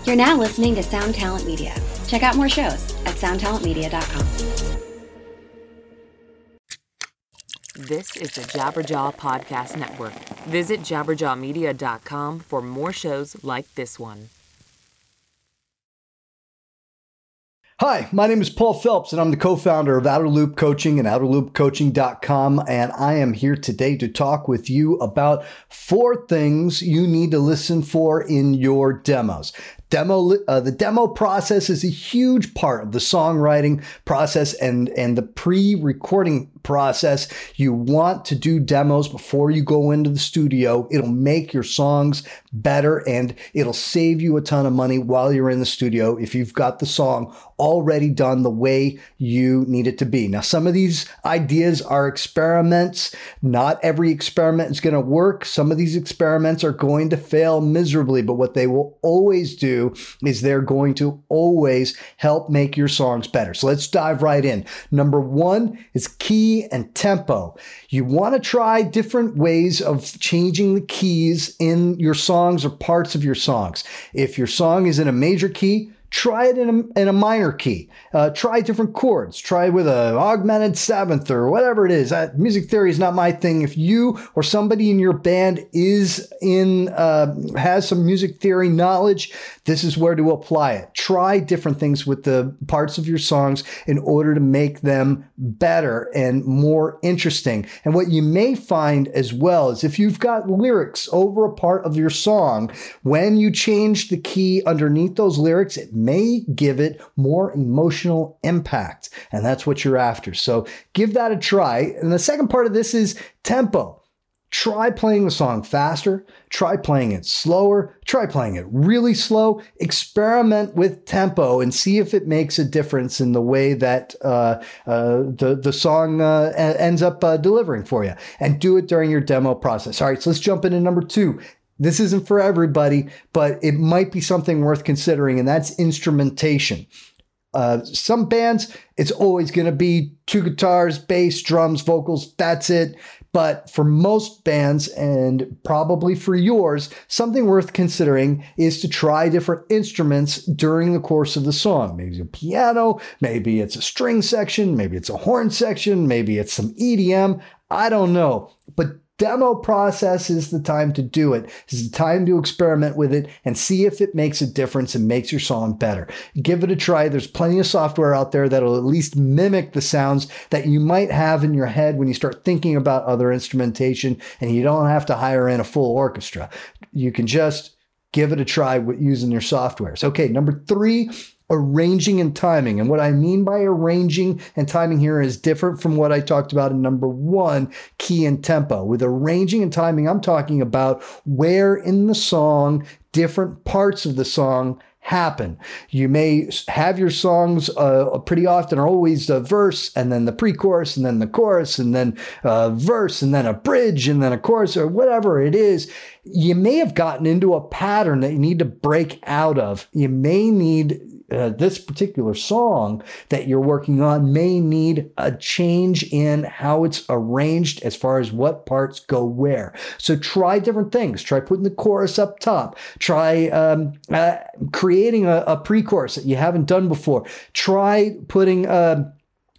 You're now listening to Sound Talent Media. Check out more shows at soundtalentmedia.com. This is the Jabberjaw Podcast Network. Visit jabberjawmedia.com for more shows like this one. Hi, my name is Paul Phelps, and I'm the co-founder of Outer Loop Coaching and OuterLoopCoaching.com, and I am here today to talk with you about 4 things you need to listen for in your demos. The demo process is a huge part of the songwriting process and the pre-recording process. You want to do demos before you go into the studio. It'll make your songs better and it'll save you a ton of money while you're in the studio if you've got the song already done the way you need it to be. Now, some of these ideas are experiments. Not every experiment is going to work. Some of these experiments are going to fail miserably, but what they will always do is they're going to always help make your songs better. So let's dive right in. Number 1 is key and tempo. You want to try different ways of changing the keys in your songs or parts of your songs. If your song is in a major key, try it in a minor key. Try different chords. Try with an augmented 7th or whatever it is. Music theory is not my thing. If you or somebody in your band has some music theory knowledge, this is where to apply it. Try different things with the parts of your songs in order to make them better and more interesting. And what you may find as well is if you've got lyrics over a part of your song, when you change the key underneath those lyrics, it may give it more emotional impact. And that's what you're after. So give that a try. And the second part of this is tempo. Try playing the song faster. Try playing it slower. Try playing it really slow. Experiment with tempo and see if it makes a difference in the way that the song ends up delivering for you. And do it during your demo process. All right, so let's jump into number 2. This isn't for everybody, but it might be something worth considering, and that's instrumentation. Some bands, it's always going to be 2 guitars, bass, drums, vocals, that's it. But for most bands, and probably for yours, something worth considering is to try different instruments during the course of the song. Maybe it's a piano, maybe it's a string section, maybe it's a horn section, maybe it's some EDM. I don't know. But demo process is the time to do it. This is the time to experiment with it and see if it makes a difference and makes your song better. Give it a try. There's plenty of software out there that'll at least mimic the sounds that you might have in your head when you start thinking about other instrumentation, and you don't have to hire in a full orchestra. You can just give it a try with using your softwares. Okay, number 3, arranging and timing. And what I mean by arranging and timing here is different from what I talked about in number 1, key and tempo. With arranging and timing, I'm talking about where in the song different parts of the song happen. You may have your songs pretty often are always a verse and then the pre-chorus and then the chorus and then a verse and then a bridge and then a chorus or whatever it is. You may have gotten into a pattern that you need to break out of. You may need this particular song that you're working on may need a change in how it's arranged as far as what parts go where. So try different things. Try putting the chorus up top. Try creating a pre-chorus that you haven't done before. Try putting a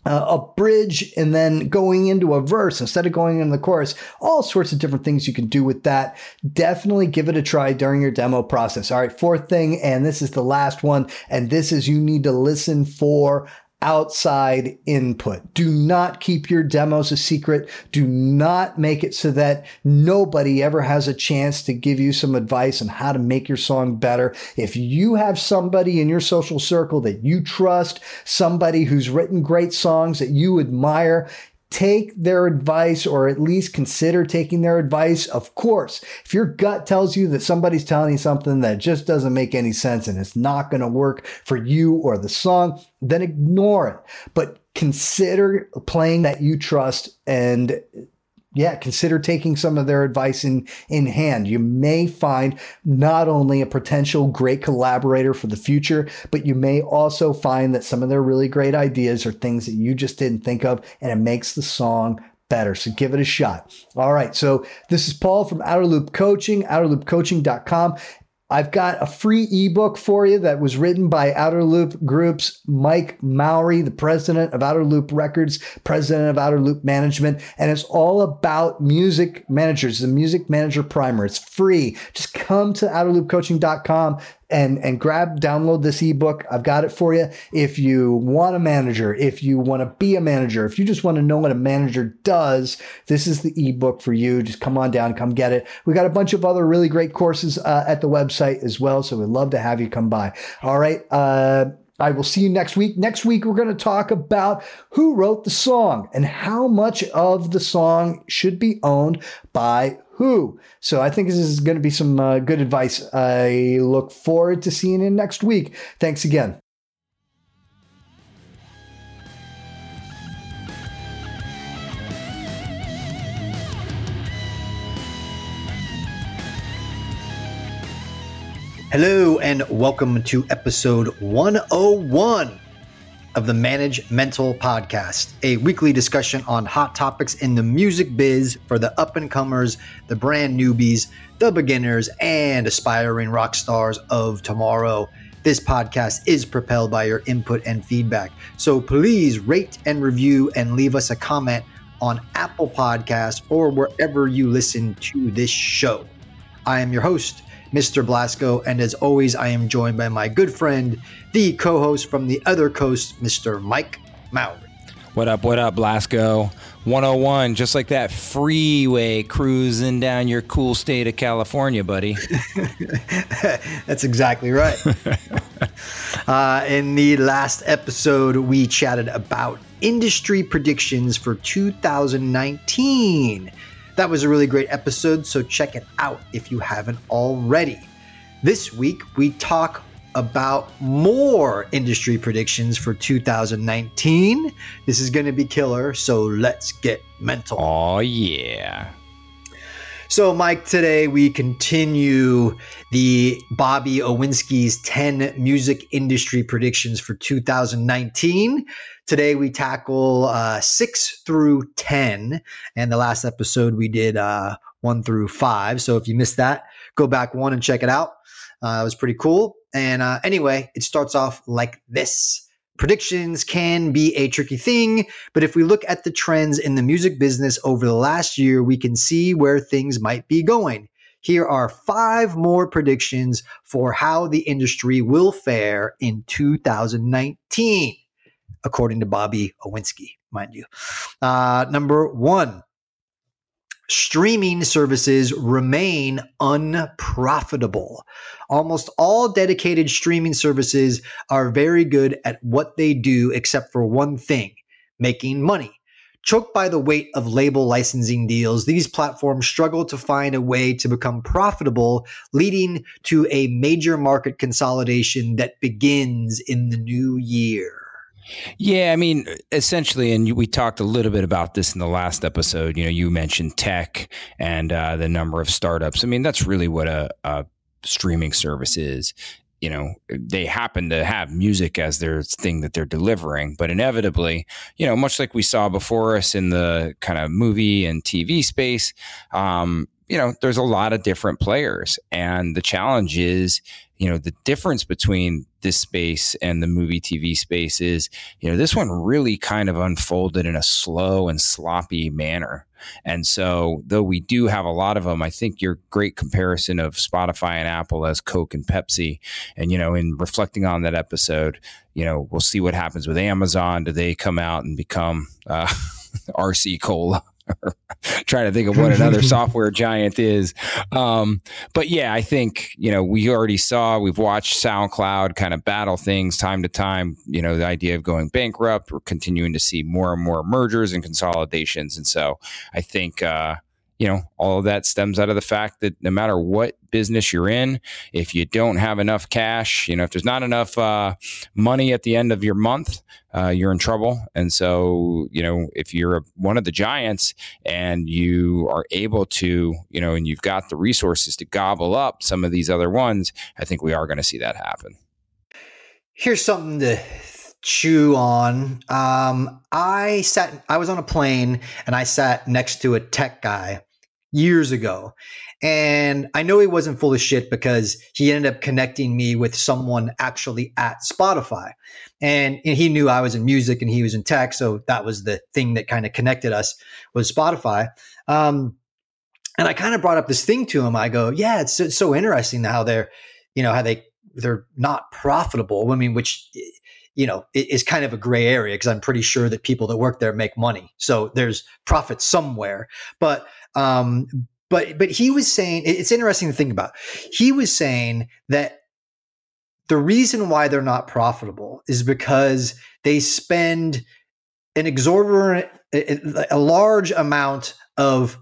bridge and then going into a verse instead of going into the chorus. All sorts of different things you can do with that. Definitely give it a try during your demo process. All right, 4th thing, and this is the last one, and this is you need to listen for outside input. Do not keep your demos a secret. Do not make it so that nobody ever has a chance to give you some advice on how to make your song better. If you have somebody in your social circle that you trust, somebody who's written great songs that you admire, take their advice, or at least consider taking their advice. Of course, if your gut tells you that somebody's telling you something that just doesn't make any sense and it's not going to work for you or the song, then ignore it. But consider playing that you trust and consider taking some of their advice in hand. You may find not only a potential great collaborator for the future, but you may also find that some of their really great ideas are things that you just didn't think of, and it makes the song better. So give it a shot. All right. So this is Paul from Outer Loop Coaching, OuterLoopCoaching.com. I've got a free ebook for you that was written by Outer Loop Group's Mike Mowry, the president of Outer Loop Records, president of Outer Loop Management, and it's all about music managers, the Music Manager Primer. It's free. Just come to outerloopcoaching.com and download this ebook. I've got it for you. If you want a manager, if you want to be a manager, if you just want to know what a manager does, this is the ebook for you. Just come on down, come get it. We got a bunch of other really great courses at the website as well. So we'd love to have you come by. All right. I will see you next week. Next week, we're going to talk about who wrote the song and how much of the song should be owned by who. So I think this is going to be some good advice. I look forward to seeing you next week. Thanks again. Hello and welcome to episode 101 of the Manage Mental Podcast, a weekly discussion on hot topics in the music biz for the up-and-comers, the brand newbies, the beginners, and aspiring rock stars of tomorrow. This podcast is propelled by your input and feedback, so please rate and review and leave us a comment on Apple Podcasts or wherever you listen to this show. I am your host, Mr. Blasco, and as always, I am joined by my good friend, the co-host from the other coast, Mr. Mike Mowry. What up, Blasco? 101, just like that freeway cruising down your cool state of California, buddy. That's exactly right. In the last episode, we chatted about industry predictions for 2019. That was a really great episode, so check it out if you haven't already. This week, we talk about more industry predictions for 2019. This is going to be killer, so let's get mental. Oh, yeah. So, Mike, today we continue the Bobby Owinski's 10 music industry predictions for 2019. Today we tackle 6 through 10, and the last episode we did 1 through 5. So if you missed that, go back one and check it out. It was pretty cool. And anyway, it starts off like this. Predictions can be a tricky thing, but if we look at the trends in the music business over the last year, we can see where things might be going. Here are 5 more predictions for how the industry will fare in 2019, according to Bobby Owinski, mind you. Number 1, streaming services remain unprofitable. Almost all dedicated streaming services are very good at what they do, except for one thing: making money. Choked by the weight of label licensing deals, these platforms struggle to find a way to become profitable, leading to a major market consolidation that begins in the new year. Yeah, I mean, essentially, and we talked a little bit about this in the last episode. You know, you mentioned tech and the number of startups. I mean, that's really what a streaming service is. You know, they happen to have music as their thing that they're delivering, but inevitably, you know, much like we saw before us in the kind of movie and TV space, you know, there's a lot of different players. And the challenge is, you know, the difference between this space and the movie TV space is, you know, this one really kind of unfolded in a slow and sloppy manner. And so though we do have a lot of them, I think your great comparison of Spotify and Apple as Coke and Pepsi, and, you know, in reflecting on that episode, you know, we'll see what happens with Amazon. Do they come out and become RC Cola? Trying to think of what another software giant is. But yeah, I think, you know, we've watched SoundCloud kind of battle things time to time, you know, the idea of going bankrupt. We're continuing to see more and more mergers and consolidations. And so I think, you know, all of that stems out of the fact that no matter what business you're in, if you don't have enough cash, you know, if there's not enough money at the end of your month, you're in trouble. And so, you know, if you're one of the giants and you are able to, you know, and you've got the resources to gobble up some of these other ones, I think we are going to see that happen. Here's something to chew on. I was on a plane and I sat next to a tech guy years ago, And I know he wasn't full of shit because he ended up connecting me with someone actually at Spotify. And he knew I was in music and he was in tech. So that was the thing that kind of connected us, was Spotify. And I kind of brought up this thing to him. I go, yeah, it's so interesting how they're not profitable. I mean, which, is kind of a gray area, because I'm pretty sure that people that work there make money. So there's profit somewhere. But he was saying, it's interesting to think about. He was saying that the reason why they're not profitable is because they spend an exorbitant, a large amount of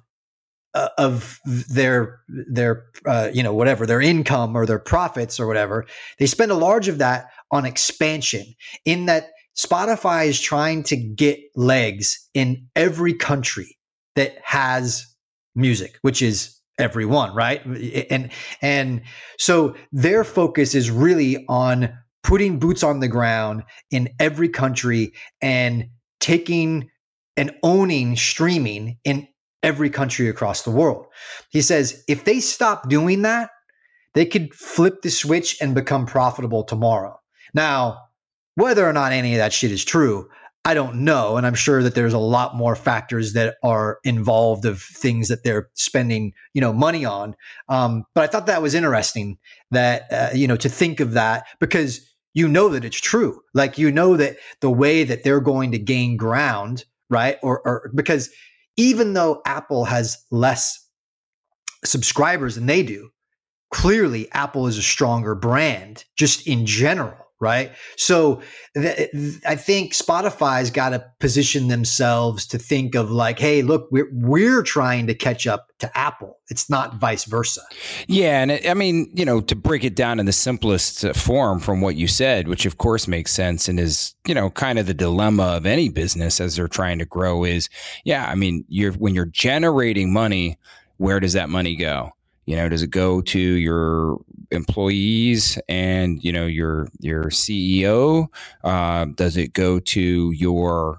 their whatever, their income or their profits or whatever. They spend a large of that on expansion, in that Spotify is trying to get legs in every country that has music, which is everyone, right? And so their focus is really on putting boots on the ground in every country and taking and owning streaming in every country across the world. He says if they stop doing that, they could flip the switch and become profitable tomorrow. Now, whether or not any of that shit is true, I don't know. And I'm sure that there's a lot more factors that are involved of things that they're spending, money on. But I thought that was interesting that, to think of that, because that it's true. Like, that the way that they're going to gain ground, right? Or because even though Apple has less subscribers than they do, clearly Apple is a stronger brand just in general, right? So I think Spotify's got to position themselves to think of like, hey, look, we're trying to catch up to Apple. It's not vice versa. Yeah. And I mean, to break it down in the simplest form from what you said, which of course makes sense and is, kind of the dilemma of any business as they're trying to grow is, when you're generating money, where does that money go? Does it go to your employees and, your CEO? Does it go to your,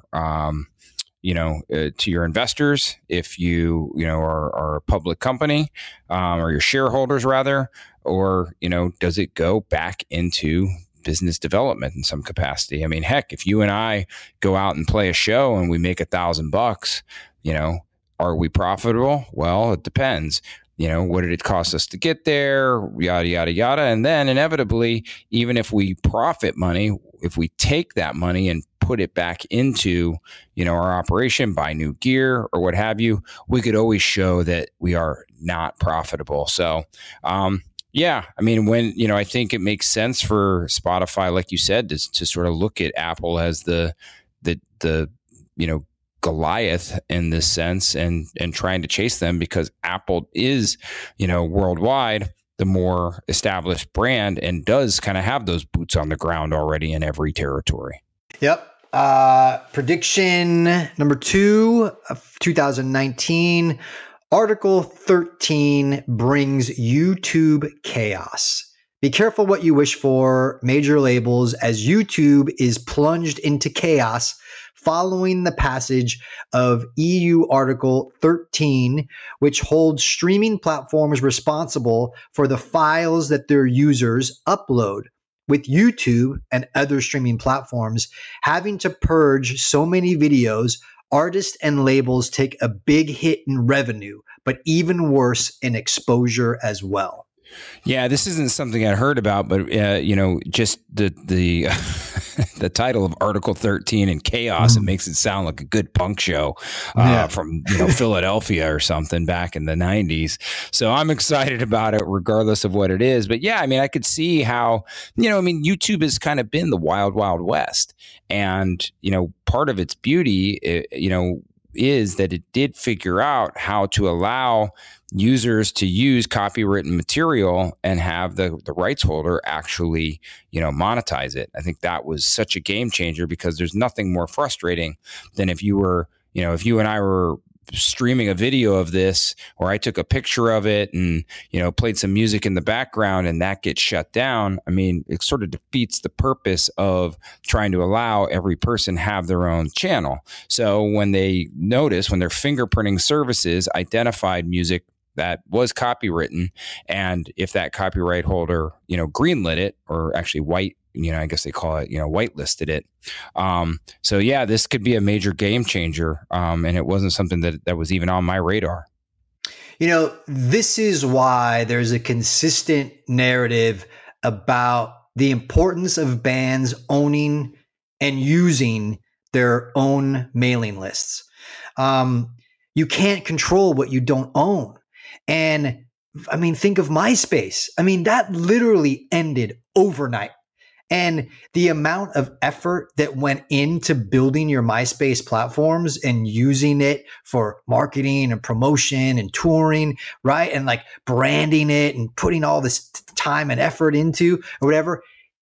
to your investors if you, are a public company, or your shareholders rather? Or, does it go back into business development in some capacity? I mean, heck, if you and I go out and play a show and we make $1,000, are we profitable? Well, it depends. What did it cost us to get there? Yada, yada, yada. And then inevitably, even if we profit money, if we take that money and put it back into, our operation, buy new gear or what have you, we could always show that we are not profitable. So, when, I think it makes sense for Spotify, like you said, to sort of look at Apple as the Goliath in this sense and trying to chase them, because Apple is, worldwide the more established brand and does kind of have those boots on the ground already in every territory. Yep. Prediction number 2 of 2019, Article 13 brings YouTube chaos. Be careful what you wish for, major labels, as YouTube is plunged into chaos following the passage of EU Article 13, which holds streaming platforms responsible for the files that their users upload, with YouTube and other streaming platforms having to purge so many videos. Artists and labels take a big hit in revenue, but even worse in exposure as well. Yeah, this isn't something I heard about, but just the the title of Article 13 and chaos, it makes it sound like a good punk show from Philadelphia or something back in the 90s. So I'm excited about it regardless of what it is. But yeah, I could see how, YouTube has kind of been the wild, wild west. And, part of its beauty, is that it did figure out how to allow users to use copywritten material and have the rights holder actually, monetize it. I think that was such a game changer, because there's nothing more frustrating than if you were, if you and I were streaming a video of this, or I took a picture of it and, played some music in the background and that gets shut down. It sort of defeats the purpose of trying to allow every person have their own channel. So when their fingerprinting services identified music that was copywritten. And if that copyright holder, greenlit it, or actually I guess they call it, whitelisted it. So yeah, this could be a major game changer. And it wasn't something that was even on my radar. This is why there's a consistent narrative about the importance of bands owning and using their own mailing lists. You can't control what you don't own. And think of MySpace. That literally ended overnight. And the amount of effort that went into building your MySpace platforms and using it for marketing and promotion and touring, right? And like branding it and putting all this time and effort into or whatever,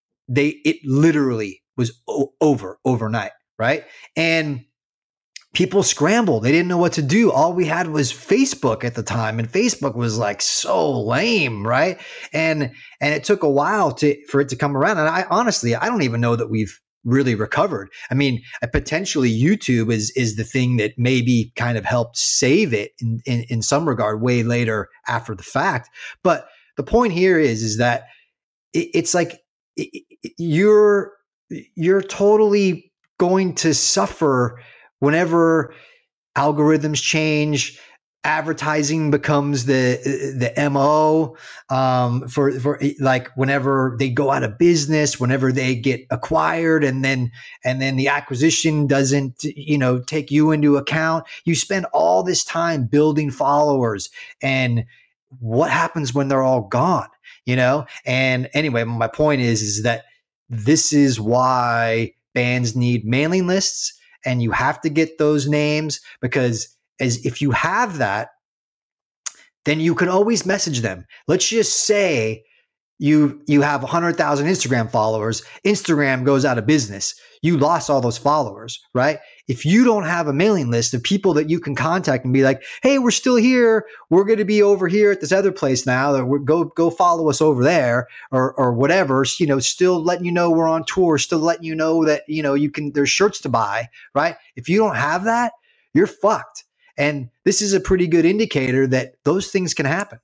it literally was over overnight, right? And people scrambled. They didn't know what to do. All we had was Facebook at the time, and Facebook was like so lame, right? And it took a while for it to come around. And I don't even know that we've really recovered. Potentially YouTube is the thing that maybe kind of helped save it in some regard way later after the fact. But the point here is that it's like you're totally going to suffer whenever algorithms change, advertising becomes the MO for like whenever they go out of business, whenever they get acquired, and then the acquisition doesn't take you into account. You spend all this time building followers, and what happens when they're all gone? And anyway, my point is that this is why bands need mailing lists. And you have to get those names, because if you have that, then you can always message them. Let's just say you have 100,000 Instagram followers. Instagram goes out of business. You lost all those followers, right? If you don't have a mailing list of people that you can contact and be like, hey, we're still here. We're going to be over here at this other place now. Go follow us over there or whatever, still letting you know we're on tour, still letting you know that, there's shirts to buy, right? If you don't have that, you're fucked. And this is a pretty good indicator that those things can happen.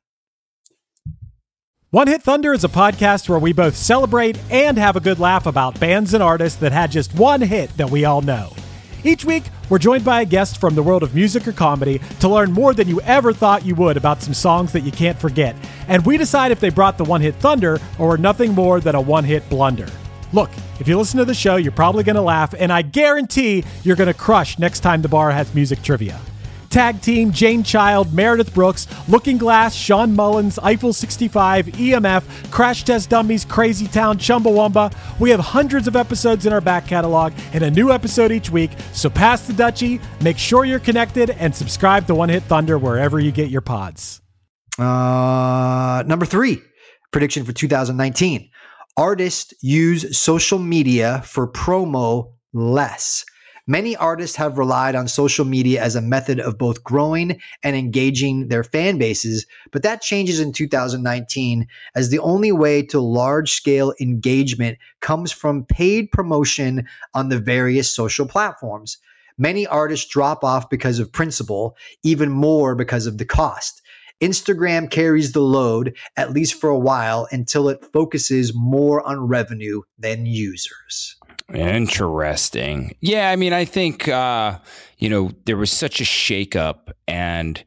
One Hit Thunder is a podcast where we both celebrate and have a good laugh about bands and artists that had just one hit that we all know. Each week, we're joined by a guest from the world of music or comedy to learn more than you ever thought you would about some songs that you can't forget. And we decide if they brought the One Hit Thunder or were nothing more than a one-hit blunder. Look, if you listen to the show, you're probably going to laugh, and I guarantee you're going to crush next time the bar has music trivia. Tag Team, Jane Child, Meredith Brooks, Looking Glass, Sean Mullins, Eiffel 65, EMF, Crash Test Dummies, Crazy Town, Chumbawamba. We have hundreds of episodes in our back catalog and a new episode each week, so pass the Dutchie, make sure you're connected, and subscribe to One Hit Thunder wherever you get your pods. Number 3, prediction for 2019. Artists use social media for promo less. Many artists have relied on social media as a method of both growing and engaging their fan bases, but that changes in 2019 as the only way to large-scale engagement comes from paid promotion on the various social platforms. Many artists drop off because of principle, even more because of the cost. Instagram carries the load, at least for a while, until it focuses more on revenue than users. Interesting. Yeah, I think, there was such a shakeup, and,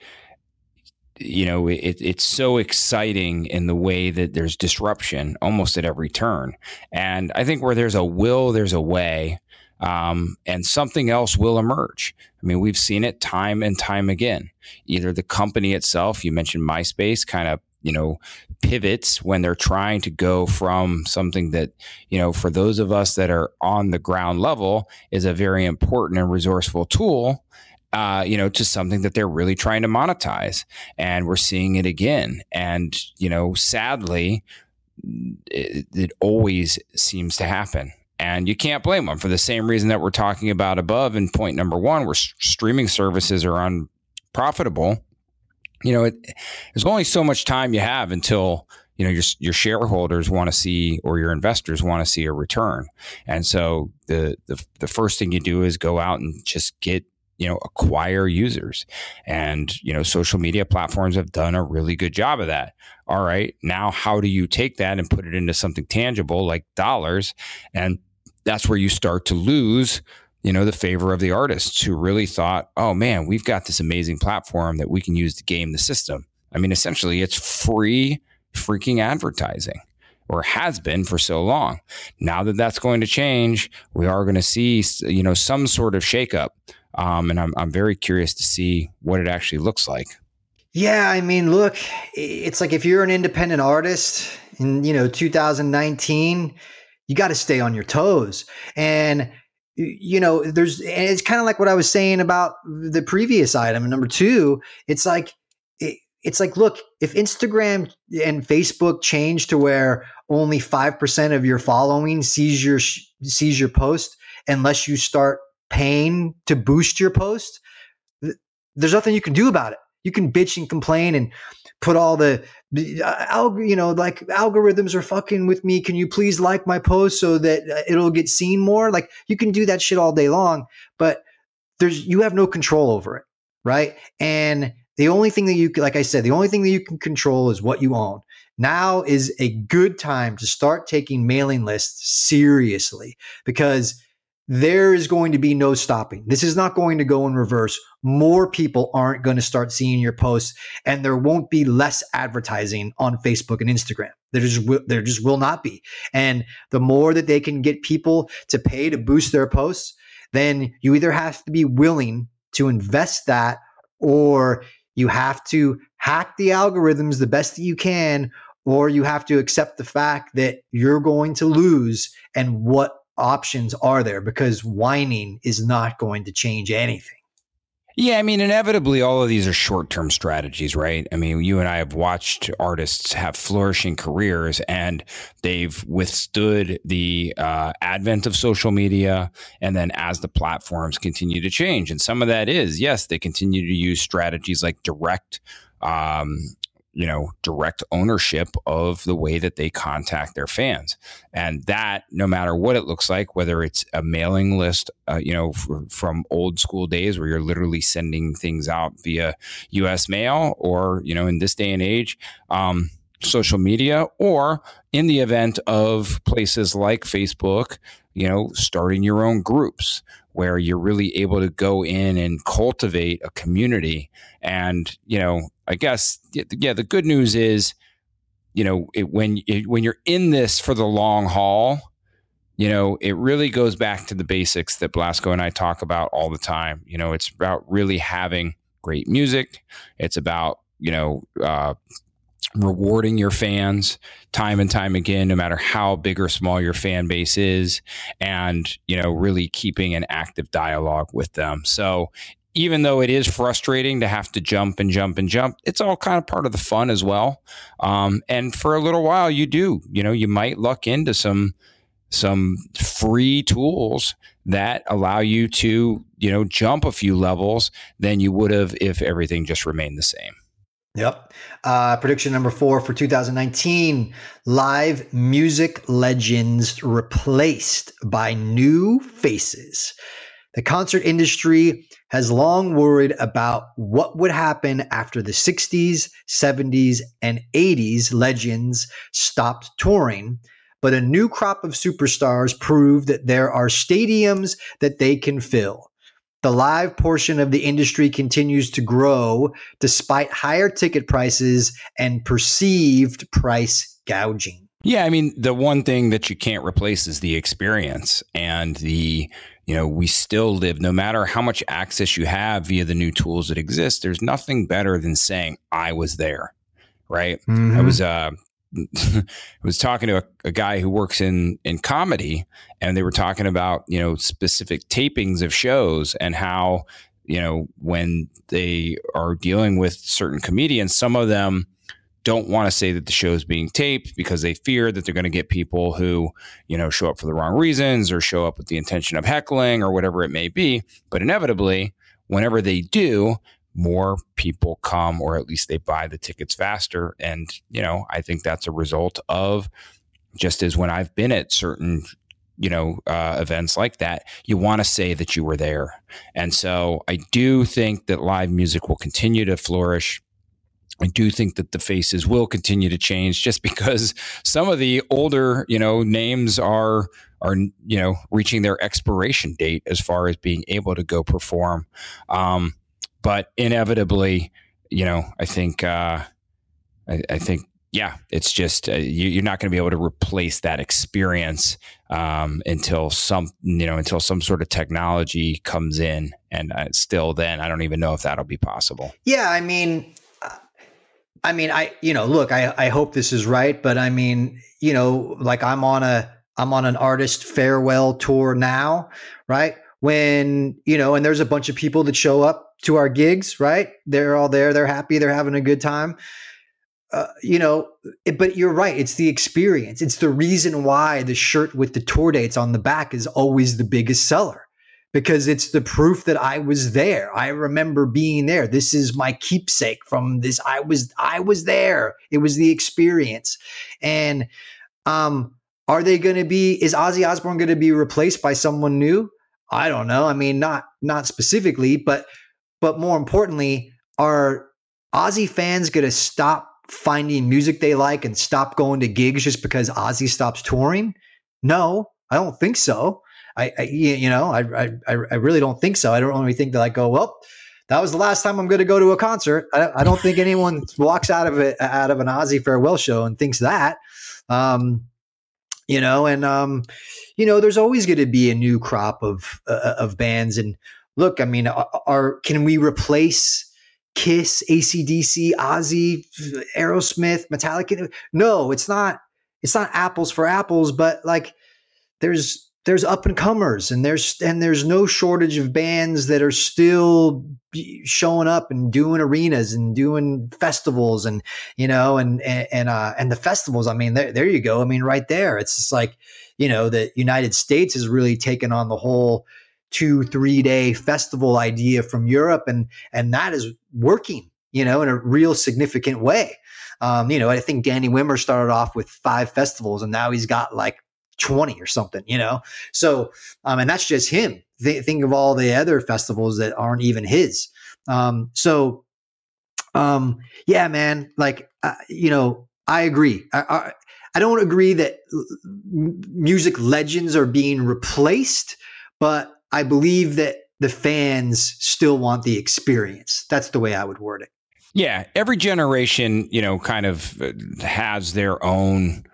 it's so exciting in the way that there's disruption almost at every turn. And I think where there's a will, there's a way, and something else will emerge. We've seen it time and time again. Either the company itself, you mentioned MySpace, kind of, pivots when they're trying to go from something that, for those of us that are on the ground level is a very important and resourceful tool, to something that they're really trying to monetize. And we're seeing it again. And, sadly, it always seems to happen. And you can't blame them for the same reason that we're talking about above in point number 1, where streaming services are unprofitable. There's only so much time you have until, your shareholders want to see, or your investors want to see a return. And so the first thing you do is go out and just get acquire users. And, social media platforms have done a really good job of that. All right. Now, how do you take that and put it into something tangible like dollars? And that's where you start to lose, the favor of the artists who really thought, oh man, we've got this amazing platform that we can use to game the system. I mean, essentially it's free freaking advertising, or has been for so long. Now that that's going to change, we are going to see, some sort of shakeup. And I'm very curious to see what it actually looks like. Yeah, I mean, look, it's like if you're an independent artist in 2019, you got to stay on your toes. And it's kind of like what I was saying about the previous item, number 2. It's like, look, if Instagram and Facebook change to where only 5% of your following sees your post, unless you start paying to boost your post, there's nothing you can do about it. You can bitch and complain and put all the algorithms are fucking with me. Can you please like my post so that it'll get seen more? Like, you can do that shit all day long, but you have no control over it, right? And the only thing that the only thing that you can control is what you own. Now is a good time to start taking mailing lists seriously, because there is going to be no stopping. This is not going to go in reverse. More people aren't going to start seeing your posts, and there won't be less advertising on Facebook and Instagram. There just will not be. And the more that they can get people to pay to boost their posts, then you either have to be willing to invest that, or you have to hack the algorithms the best that you can, or you have to accept the fact that you're going to lose, and what options are there, because whining is not going to change anything. Yeah, I mean, inevitably, all of these are short-term strategies, right? I mean, you and I have watched artists have flourishing careers, and they've withstood the advent of social media, and then as the platforms continue to change. And some of that is, yes, they continue to use strategies like direct ownership of the way that they contact their fans. And that, no matter what it looks like, whether it's a mailing list, from old school days where you're literally sending things out via US mail, or, in this day and age, social media, or in the event of places like Facebook, starting your own groups where you're really able to go in and cultivate a community. And, I guess, the good news is, when you're in this for the long haul, it really goes back to the basics that Blasko and I talk about all the time. It's about really having great music. It's about, rewarding your fans time and time again, no matter how big or small your fan base is, and, really keeping an active dialogue with them. So even though it is frustrating to have to jump, it's all kind of part of the fun as well. And for a little while, you might luck into some free tools that allow you to, jump a few levels than you would have if everything just remained the same. Yep. Prediction number 4 for 2019, live music legends replaced by new faces. The concert industry has long worried about what would happen after the 60s, 70s, and 80s legends stopped touring, but a new crop of superstars proved that there are stadiums that they can fill. The live portion of the industry continues to grow despite higher ticket prices and perceived price gouging. Yeah, I mean, the one thing that you can't replace is the experience, and we still live, no matter how much access you have via the new tools that exist, there's nothing better than saying, I was there, right? Mm-hmm. I was talking to a guy who works in comedy, and they were talking about, specific tapings of shows, and how, when they are dealing with certain comedians, some of them don't want to say that the show is being taped because they fear that they're going to get people who, show up for the wrong reasons, or show up with the intention of heckling, or whatever it may be. But inevitably, whenever they do, more people come, or at least they buy the tickets faster. And, I think that's a result of, just as when I've been at certain events like that, you want to say that you were there. And so I do think that live music will continue to flourish. I do think that the faces will continue to change just because some of the older, names are reaching their expiration date as far as being able to go perform. But inevitably, I think, it's just you're not going to be able to replace that experience until some sort of technology comes in, and still, then I don't even know if that'll be possible. Yeah, I hope this is right, but like I'm on an artist farewell tour now, right? When, and there's a bunch of people that show up to our gigs, right? They're all there. They're happy. They're having a good time. But you're right. It's the experience. It's the reason why the shirt with the tour dates on the back is always the biggest seller, because it's the proof that I was there. I remember being there. This is my keepsake from this. I was there. It was the experience. And is Ozzy Osbourne going to be replaced by someone new? I don't know. Not specifically, but more importantly, are Ozzy fans going to stop finding music they like and stop going to gigs just because Ozzy stops touring? No, I don't think so. I really don't think so. I don't really think that I go, well, that was the last time I'm going to go to a concert. I don't think anyone walks out of an Ozzy farewell show and thinks that. There's always going to be a new crop of bands. And look, can we replace Kiss, AC/DC, Ozzy, Aerosmith, Metallica? No, it's not apples for apples, but like there's up and comers, and there's no shortage of bands that are still showing up and doing arenas and doing festivals, and the festivals. There you go. Right there, it's just like, the United States has really taken on the whole 2-3 day festival idea from Europe, and that is working, in a real significant way. I think Danny Wimmer started off with 5 festivals, and now he's got like 20 or something, So, and that's just him. Think of all the other festivals that aren't even his. Yeah, man, like, I agree. I don't agree that music legends are being replaced, but I believe that the fans still want the experience. That's the way I would word it. Yeah. Every generation, kind of has their own,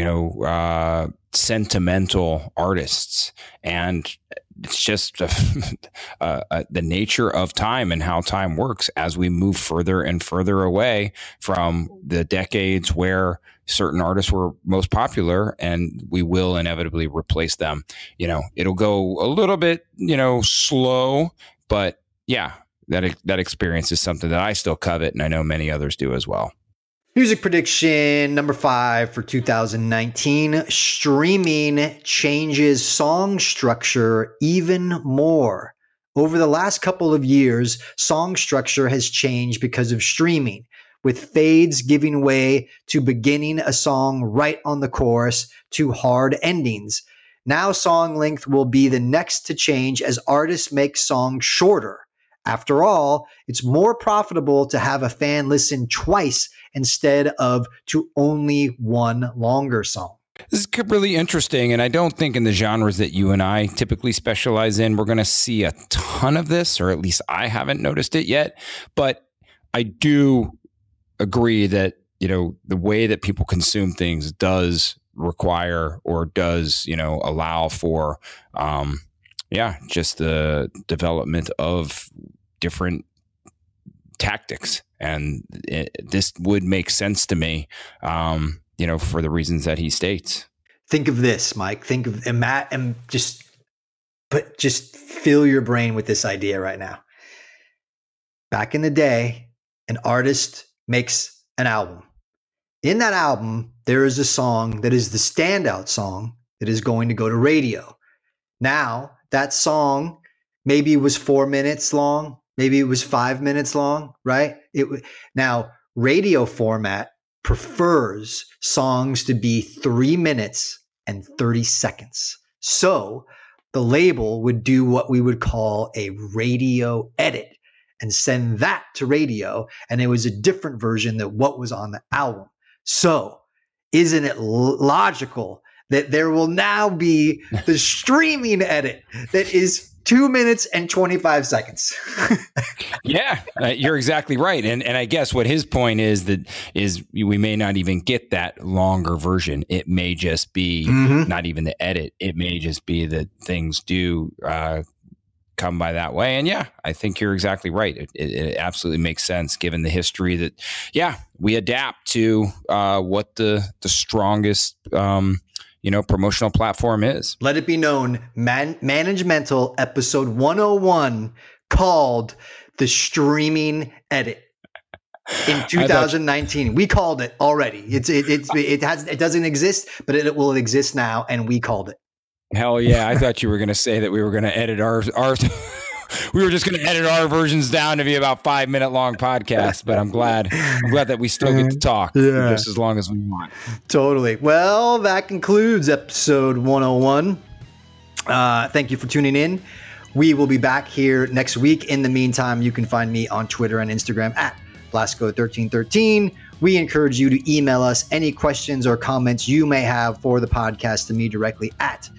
sentimental artists, and it's just the nature of time and how time works as we move further and further away from the decades where certain artists were most popular, and we will inevitably replace them. It'll go a little bit, slow, but yeah, that experience is something that I still covet, and I know many others do as well. Music prediction number 5 for 2019. Streaming changes song structure even more. Over the last couple of years, song structure has changed because of streaming, with fades giving way to beginning a song right on the chorus to hard endings. Now song length will be the next to change as artists make songs shorter. After all, it's more profitable to have a fan listen twice instead of to only one longer song. This is really interesting, and I don't think in the genres that you and I typically specialize in, we're going to see a ton of this, or at least I haven't noticed it yet. But I do agree that, the way that people consume things does require, or does, allow for, just the development of different tactics. And this would make sense to me, for the reasons that he states. Think of this, Mike. Think of, and Matt, and just fill your brain with this idea right now. Back in the day, an artist makes an album. In that album, there is a song that is the standout song that is going to go to radio. Now, that song maybe was 4 minutes long. Maybe it was 5 minutes long, right? Now, radio format prefers songs to be 3 minutes and 30 seconds. So the label would do what we would call a radio edit and send that to radio. And it was a different version than what was on the album. So isn't it logical that there will now be the streaming edit that is 2 minutes and 25 seconds? Yeah, you're exactly right. And I guess what his point is we may not even get that longer version. It may just be not even the edit. It may just be that things do come by that way. And yeah, I think you're exactly right. It absolutely makes sense given the history that, we adapt to what the strongest promotional platform is. Let it be known, Managemental episode 101 called the streaming edit in 2019. We called it already. It doesn't exist, but it will exist now, and we called it. Hell yeah! I thought you were going to say that we were going to edit our we were just going to edit our versions down to be about 5-minute long podcasts. But I'm glad that we still get to talk just as long as we want. Totally. Well, that concludes episode 101. Thank you for tuning in. We will be back here next week. In the meantime, you can find me on Twitter and Instagram at Blasco1313. We encourage you to email us any questions or comments you may have for the podcast to me directly at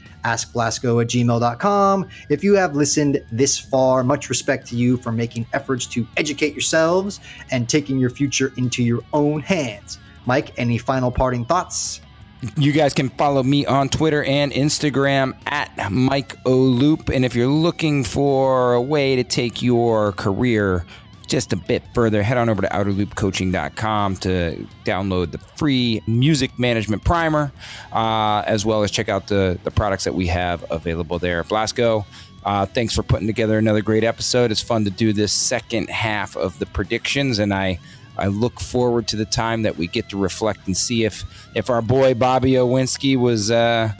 askblasco@gmail.com. If you have listened this far, much respect to you for making efforts to educate yourselves and taking your future into your own hands. Mike, any final parting thoughts? You guys can follow me on Twitter and Instagram at Mike O'Loop. And if you're looking for a way to take your career just a bit further, head on over to outerloopcoaching.com to download the free music management primer, as well as check out the products that we have available there. Blasco, thanks for putting together another great episode. It's fun to do this second half of the predictions, and I look forward to the time that we get to reflect and see if our boy Bobby Owinski was,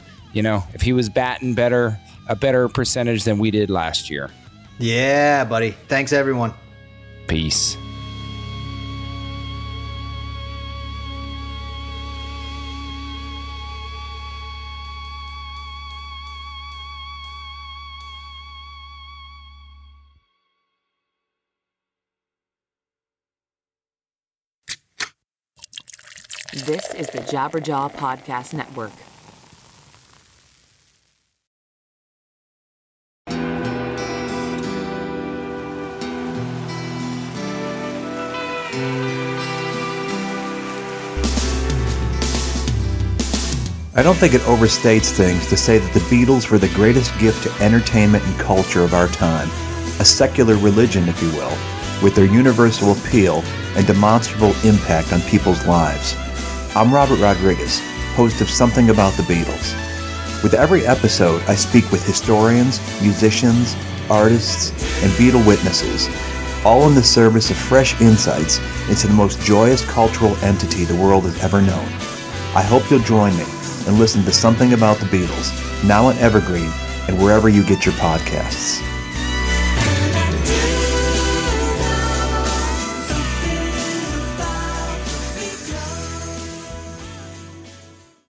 if he was batting a better percentage than we did last year. Yeah, buddy. Thanks, everyone. Peace. This is the Jabberjaw Podcast Network. I don't think it overstates things to say that the Beatles were the greatest gift to entertainment and culture of our time, a secular religion, if you will, with their universal appeal and demonstrable impact on people's lives. I'm Robert Rodriguez, host of Something About the Beatles. With every episode, I speak with historians, musicians, artists, and Beatle witnesses, all in the service of fresh insights into the most joyous cultural entity the world has ever known. I hope you'll join me and listen to Something About the Beatles, now on Evergreen and wherever you get your podcasts.